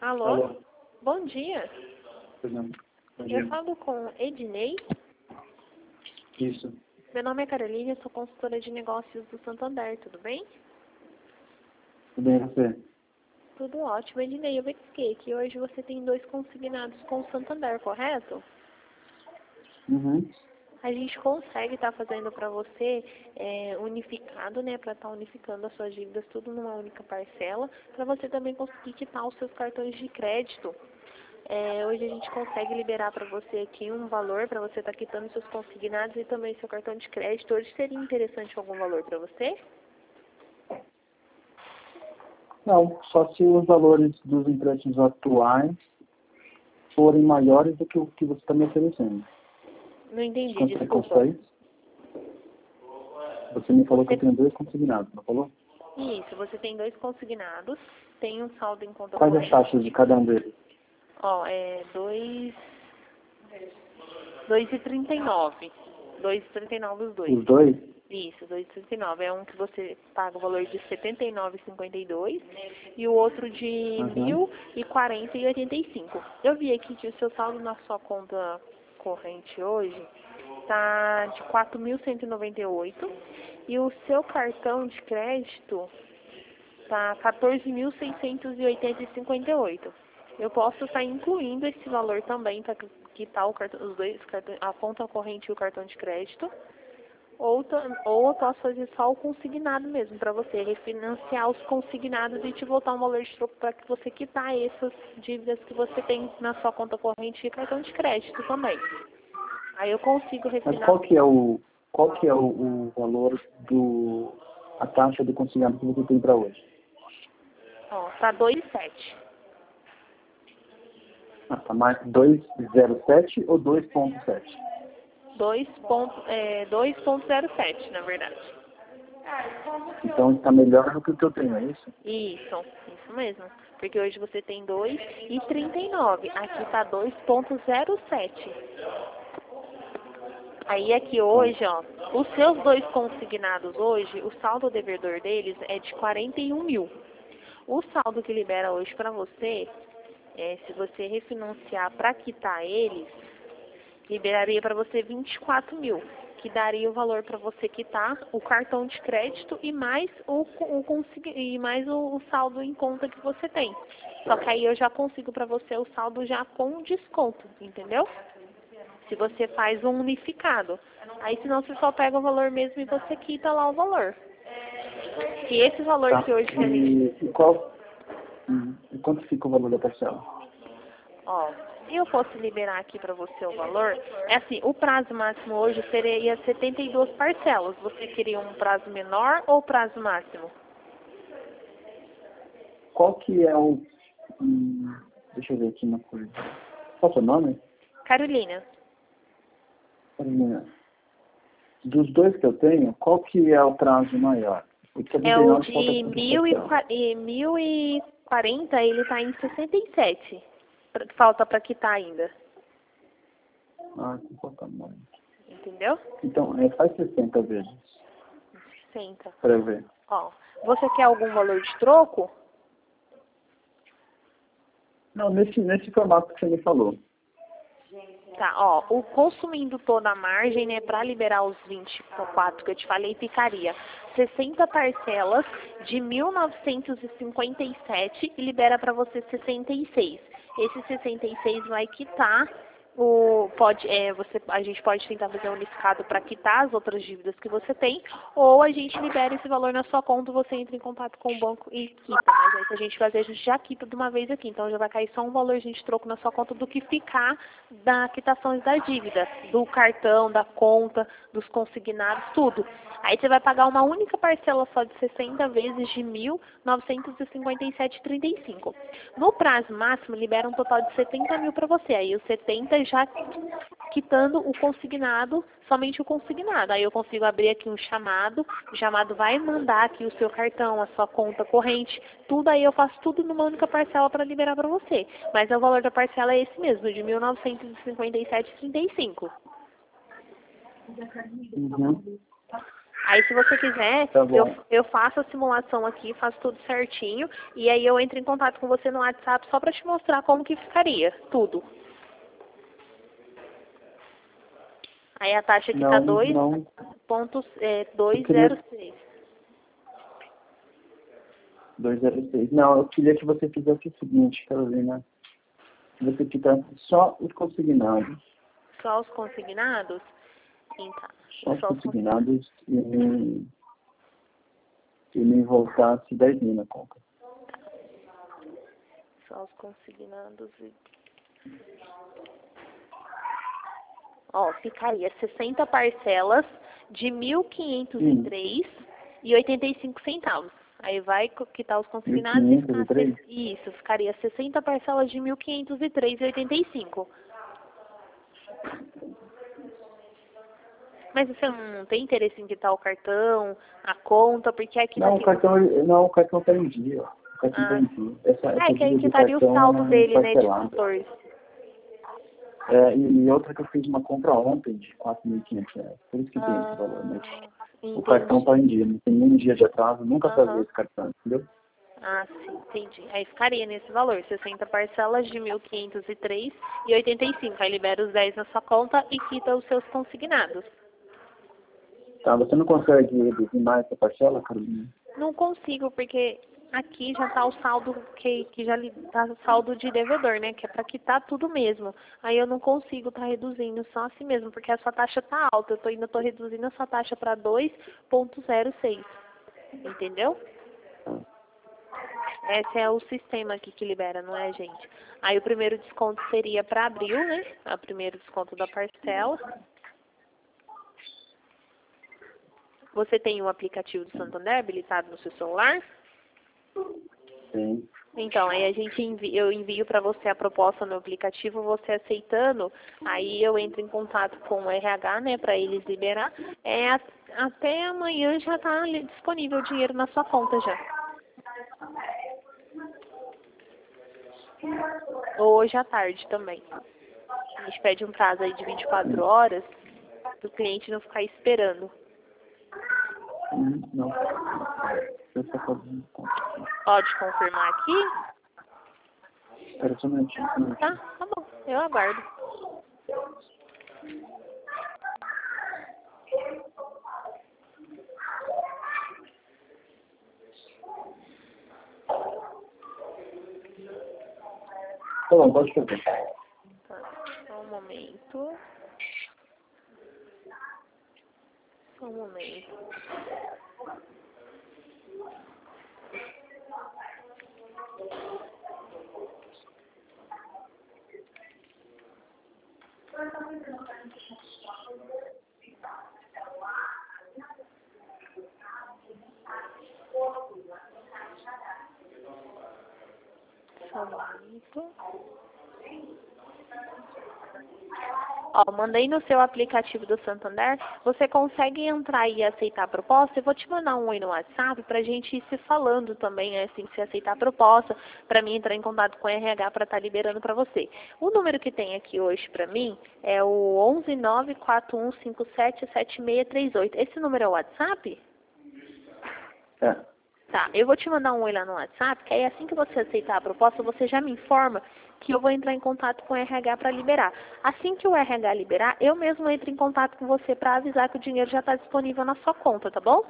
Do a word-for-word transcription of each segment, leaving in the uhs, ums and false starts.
Alô? Alô? Bom dia. Pois não. Bom Eu dia. falo com Ednei. Isso. Meu nome é Carolina, eu sou consultora de negócios do Santander, tudo bem? Tudo bem, você? Tudo ótimo. Ednei, eu verifiquei que hoje você tem dois consignados com o Santander, correto? Uhum. A gente consegue estar fazendo para você é, unificado, né, para estar unificando as suas dívidas tudo numa única parcela, para você também conseguir quitar os seus cartões de crédito. É, hoje a gente consegue liberar para você aqui um valor para você estar quitando seus consignados e também seu cartão de crédito. Hoje seria interessante algum valor para você? Não, só se os valores dos empréstimos atuais forem maiores do que o que você está me oferecendo. Não entendi, Quanto você desculpa. consegue? Você me falou que eu tenho dois consignados, não falou? Isso, você tem dois consignados, tem um saldo em conta Quais as corrente. taxas de cada um deles? Ó, é dois dois e trinta e nove. dois e trinta e nove os dois. Os dois? Isso, dois e trinta e nove. É um que você paga o valor de setenta e nove e cinquenta e dois e o outro de Uhum. mil e quarenta e oitenta e cinco. Eu vi aqui que o seu saldo na sua conta corrente hoje tá de quatro mil cento e noventa e oito e o seu cartão de crédito tá quatorze mil seiscentos e oitenta e cinquenta e oito. Eu posso estar incluindo esse valor também para quitar o cartão, os dois cartões, a conta corrente e o cartão de crédito. Ou, tam- ou eu posso fazer só o consignado mesmo, para você refinanciar os consignados e te voltar um valor de troco para que você quitar essas dívidas que você tem na sua conta corrente e cartão de crédito também. Aí eu consigo Mas refinar. qual que é o, qual que é o, o valor do, a taxa do consignado que você tem para hoje? Ó, tá dois e sete. Ah, tá mais dois zero sete ou dois ponto sete? dois ponto zero sete, na verdade. Então está melhor do que o que eu tenho, é isso? Isso, isso mesmo. Porque hoje você tem dois e trinta e nove. Aqui tá dois ponto zero sete. Aí aqui hoje, ó, os seus dois consignados hoje, o saldo devedor deles é de quarenta e um mil. O saldo que libera hoje para você, é, se você refinanciar para quitar eles, liberaria para você vinte e quatro mil, que daria o valor para você quitar o cartão de crédito e mais o, o consig- e mais o, o saldo em conta que você tem. Só que aí eu já consigo para você o saldo já com desconto, entendeu? Se você faz um unificado. Aí senão você só pega o valor mesmo e você quita lá o valor. E esse valor Tá. que hoje que a gente... E, e qual? Hum, e quanto fica o valor da parcela? Ó, se eu fosse liberar aqui para você o valor, é assim, o prazo máximo hoje seria setenta e duas parcelas. Você queria um prazo menor ou prazo máximo? Qual que é o... Hum, deixa eu ver aqui uma coisa. Qual é o seu nome? Carolina, Carolina. Dos dois que eu tenho, qual que é o prazo maior? O de é o setenta e nove falta de quantas mil e parcelas? qua- e mil e quarenta, ele está em sessenta e sete. Pra- Falta para quitar ainda, Ah, então falta muito. entendeu? Então, é, faz sessenta vezes, sessenta. para eu ver. Ó, você quer algum valor de troco? Não, nesse, nesse formato que você me falou. Tá, ó, o consumindo toda a margem, né, para liberar os vinte e quatro que eu te falei, ficaria sessenta parcelas de mil novecentos e cinquenta e sete e libera para você sessenta e seis. Esse sessenta e seis vai quitar o pode é, você a gente pode tentar fazer um unificado para quitar as outras dívidas que você tem, ou a gente libera esse valor na sua conta, você entra em contato com o banco e quita. Mas aí se a gente fazer, a gente já quita de uma vez aqui, então já vai cair só um valor de troco na sua conta do que ficar da quitações da dívida, do cartão, da conta, dos consignados, tudo. Aí você vai pagar uma única parcela só de sessenta vezes de mil novecentos e cinquenta e sete vírgula trinta e cinco. No prazo máximo, libera um total de setenta mil para você. Aí os setenta já quitando o consignado, somente o consignado. Aí eu consigo abrir aqui um chamado, o chamado vai mandar aqui o seu cartão, a sua conta corrente, tudo aí eu faço tudo numa única parcela para liberar para você. Mas o valor da parcela é esse mesmo, de mil novecentos e cinquenta e sete vírgula trinta e cinco. Uhum. Aí, se você quiser, Tá bom. eu, eu faço a simulação aqui, faço tudo certinho, e aí eu entro em contato com você no WhatsApp só para te mostrar como que ficaria, tudo. Aí a taxa aqui tá Não, dois não. ponto Eu queria duzentos e seis. duzentos e seis. Não, eu queria que você fizesse o seguinte, Carolina. Que você quitasse só os consignados. Só os consignados? Então, Só os só os consignados. consignados e me, e me voltasse dez mil na conta. Só os consignados e... Ó, ficaria sessenta parcelas de mil quinhentos e três reais e oitenta e cinco centavos. Aí vai quitar os consignados e ficar... mil quinhentos e três? Isso, ficaria sessenta parcelas de mil quinhentos e três reais e oitenta e cinco centavos. Mas você não tem interesse em quitar o cartão, a conta, porque aqui Não, na o cartão, não, o cartão está em dia. O cartão está Ah, em dia. Essa, é, essa que aí dívida do quitaria o cartão saldo dele, né, de parcelada. quatorze. É, e, e outra que eu fiz uma compra ontem de quatro mil e quinhentos reais. Por isso que tem esse valor. Mas Ah, o cartão entendi. está em dia. Não tem nenhum dia de atraso. Nunca Aham. fazia esse cartão, entendeu? Ah, sim, entendi. Aí ficaria nesse valor, sessenta parcelas de mil quinhentos e três reais e oitenta e cinco. Aí libera os dez na sua conta e quita os seus consignados. Tá, você não consegue reduzir mais essa parcela, Carolina? Não consigo, porque aqui já tá o saldo que, que já li- tá o saldo de devedor, né? Que é pra quitar tudo mesmo. Aí eu não consigo tá reduzindo só assim mesmo, porque a sua taxa tá alta. Eu tô, ainda tô reduzindo a sua taxa para dois ponto zero seis. Entendeu? Esse é o sistema aqui que libera, não é, gente? Aí o primeiro desconto seria para abril, né? O primeiro desconto da parcela. Você tem o aplicativo do Santander habilitado no seu celular? Sim. Então, aí a gente envi eu envio para você a proposta no aplicativo, você aceitando, aí eu entro em contato com o R H, né, para eles liberar. É, a- até amanhã já está disponível o dinheiro na sua conta já. Hoje à tarde também. A gente pede um prazo aí de vinte e quatro horas para o cliente não ficar esperando. Hum, não. Eu estou fazendo conta. Pode confirmar aqui? Espera só um minutinho. um minutinho. Tá, tá bom. Eu aguardo. Tá bom, pode fazer. Tá, só um momento. Só um momento. Só um momento. Ó, mandei no seu aplicativo do Santander. Você consegue entrar e aceitar a proposta? Eu vou te mandar um oi no WhatsApp pra gente ir se falando também, né? Assim, se aceitar a proposta, pra mim entrar em contato com o R H pra estar liberando pra você. O número que tem aqui hoje pra mim é o onze nove quatro um cinco sete sete seis três oito. Esse número é o WhatsApp? É. Tá, eu vou te mandar um oi lá no WhatsApp, que aí assim que você aceitar a proposta, você já me informa que eu vou entrar em contato com o R H para liberar. Assim que o R H liberar, eu mesmo entro em contato com você para avisar que o dinheiro já está disponível na sua conta, tá bom?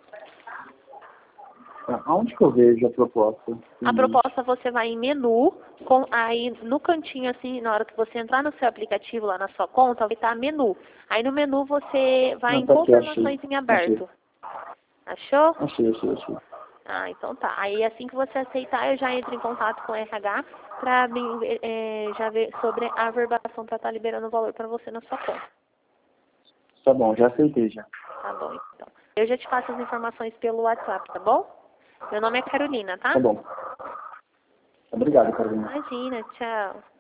Tá. Aonde que eu vejo a proposta? A proposta você vai em menu, com, aí no cantinho assim, na hora que você entrar no seu aplicativo lá na sua conta, vai estar menu. Aí no menu você vai Não, em tá aqui, confirmações achei. em aberto. Achou? Achei, achei, achei. Ah, então tá. Aí assim que você aceitar, eu já entro em contato com o R H para é, já ver sobre a averbação para estar liberando o valor para você na sua conta. Tá bom, já aceitei já. Tá bom, então. Eu já te passo as informações pelo WhatsApp, tá bom? Meu nome é Carolina, tá? Tá bom. Obrigado, Carolina. Imagina, tchau.